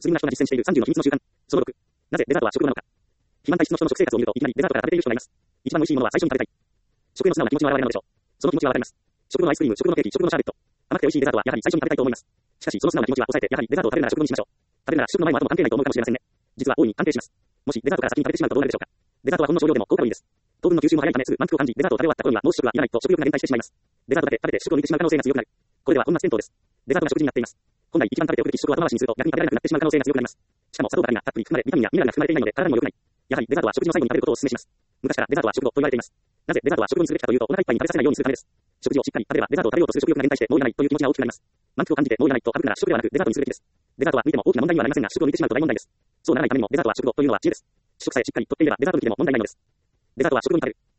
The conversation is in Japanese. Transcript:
優れな人が実践している30の秘密の習慣。その6。なぜデザートは食後なのか。肥満体質の人の食生活を見ると、いきなりデザートから食べている人がいます。一番美味しいものは最初に食べたい。食への素直な気持ちは現れるのでしょう。その気持ちはわかります。食後のアイスクリーム、食後のケーキ、食後のシャーベット。甘くて美味しいデザートはやはり最初に食べたいと思います。しかし、その素直な気持ちは抑えて、やはりデザートを食べるなら食後にしましょう。食べるなら食後の前も後も関係ないと思うかもしれませんね。実は大いに関係します。もしデザートから先に食べてしまうとどうなるでしょうか。デザートはほんの少量でも効果がいいです。糖分の吸収も早いためすぐ満腹を感じ、デザートを食べ終わった頃にはもう食はいらないと食欲が減退してしまいます。デザートだけ食べて食を抜いてしまう可能性が強くなる。これでは本末転倒です。デザートが食事になっています。本来一番食べておくべき食を後回しにすると逆に食べられなくなってしまう可能性が強くなります。しかも砂糖ばかりがたっぷり含まれ、ビタミンやミネラルが含まれていないので体にも良くない。やはりデザートは食事の最後に食べることをお勧めします。昔からデザートは食後と言われています。なぜデザートは食後にすべきかというと、お腹いっぱいに食べさせないようにするためです。食事をしっかり食べればデザートを食べようとする食欲が減退してもういらないという気持ちが大きくなります。満腹を感じてもういらないと省くなら食ではなくデザートにするべきです。デザートは抜いても大きな問題にはなりませんが、食を抜いてしまうと大問題です。そうならないためにもデザートは食後というのは知恵です。主食さえしっかりとっていればデザート抜きでも問題ないのです。デザートは食後に食べる。